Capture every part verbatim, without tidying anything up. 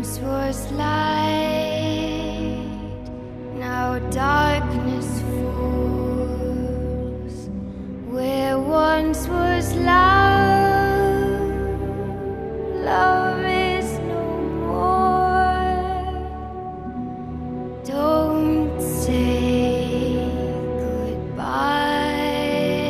once was light, now darkness falls. Where once was love, love is no more. Don't say goodbye.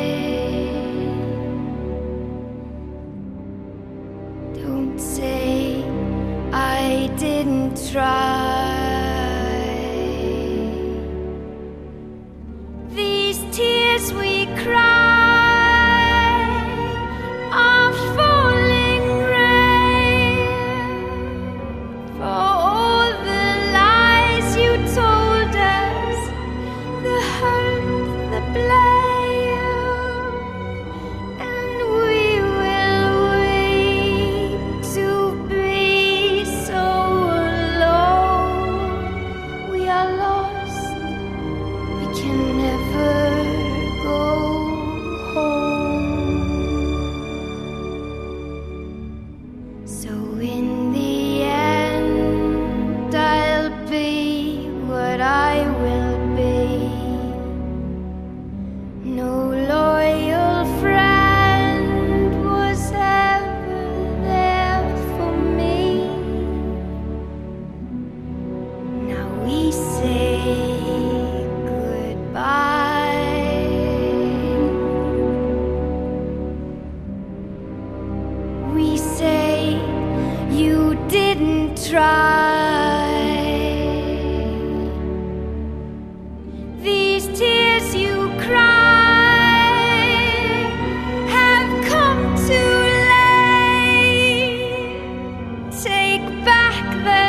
Don't say I didn't try. These tears we cry are falling rain for all the lies you told us, the hurt, the blame, and we will wait to be so alone. We are lost, we can never go home. So in the end, I'll be what I will be. No loyal friend was ever there for me. Now we say goodbye. We say you didn't try. These tears you cry have come too late. Take back the